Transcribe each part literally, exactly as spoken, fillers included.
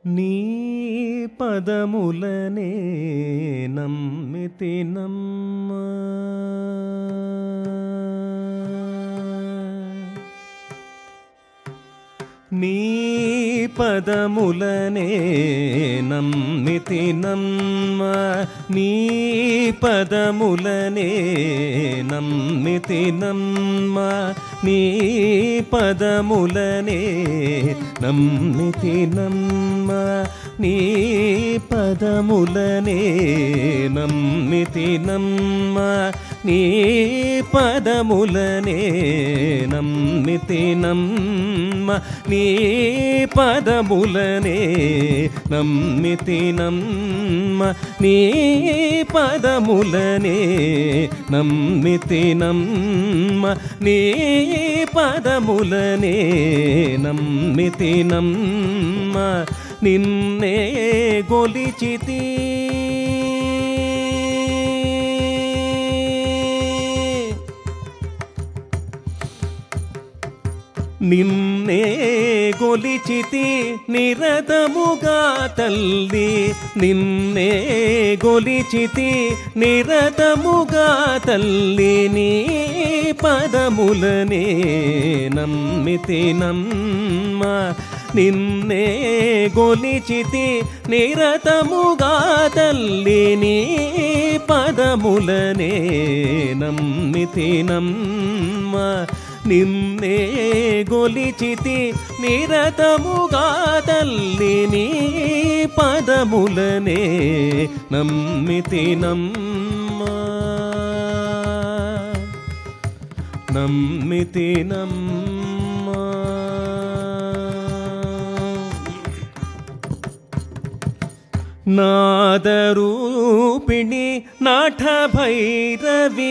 నీ పదములనే నమ్మితి నమ్మ నీ పదములనే నమ్మితి నమ్మ నీ పదములనే నమ్మితి నమ్మ నీ పదములనే నమ్మితి నమ్మ నీ పదములనే నమ్మితి నమ్మ నీ పదములనే నమ్మితి నమ్మ నీ పదములనే నమ్మితి నమ్మ నీ పదములనే నమ్మితి నమ్మ నీ పదములనే నమ్మితి నమ్మ నిన్నే గొలిచితి నిన్నే గొలిచితి నిరతముగా తల్లి నిన్నే గొలిచితి నిరతముగా తల్లి నీ పదములనే నమ్మితి నమ్మ నిన్నే గొలిచితి నిరతముగా తల్లి నీ పదములనే నమ్మితి నమ్మ నిన్నే గొలిచితి నిరతముగా తల్లి నీ పదములనే నమ్మితి నమ్మ నమ్మితి నమ్మ నాదరూపిణి నాట భైరవి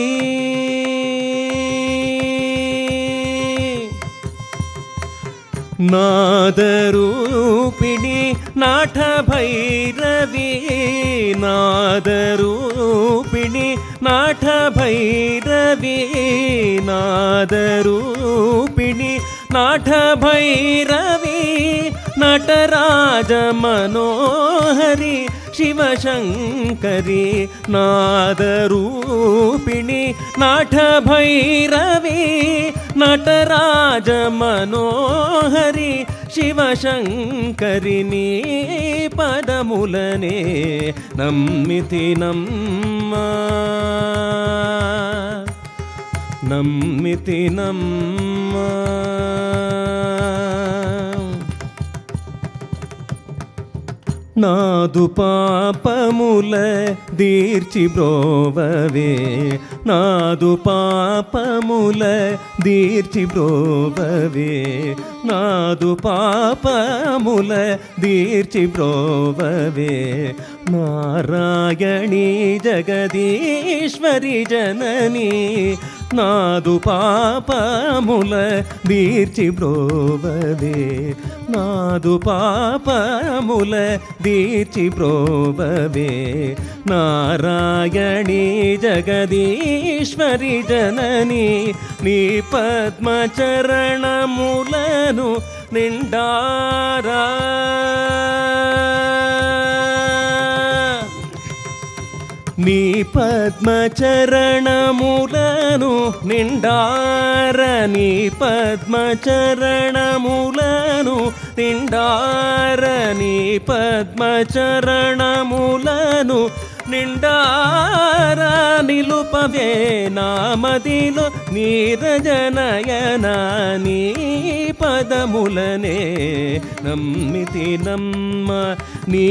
నాదరూపిణి నాట భైరవి నాదరూపిణి నాట భైరవి నాదరూపిణి నాట భైరవి నటరాజ మనోహరి శివశంకరి నాదరూపిణి నాట భైరవి నటరాజ మనోహరి శివశంకరి నీ పదములనే నమ్మితి నమ్మ నమ్మితి నమ్మ నాదు పాపముల దీర్చి బ్రోవవే నాదు పాపముల దీర్చి బ్రోవవే నాదు పాపముల దీర్చి బ్రోవవే నారాయణీ జగదీశ్వరి జనని నాదు పాపముల దీర్చి బ్రోవవే నాదు పాపముల దీర్చి బ్రోవవే నారాయణీ జగదీశ్వరి జనని నీ పద్మచరణములను నిండారా నీ పద్మచరణములను నిండార నీ పద్మచరణములను నిండార నీ పద్మచరణములను నిండార నిలుపవే నామదిలో నీరజనయన నీ పదములనే నమ్మితి నమ్మ నీ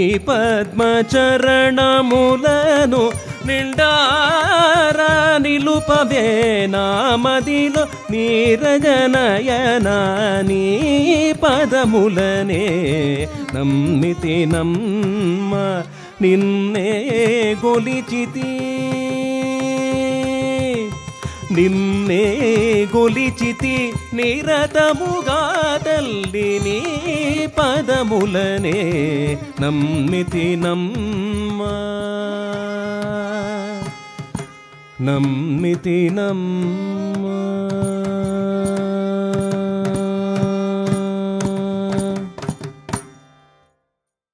పద్మచరణములను నిండార నిలుపవే నామదిలో నీరజనయన నీ పదములనే నమ్మితి నమ్మ నిన్నే గొలిచితి నిన్నే గొలిచితి నిరతముగా తల్లి నీ పదములనే నమ్మితి నమ్మ నమ్మితి నమ్మ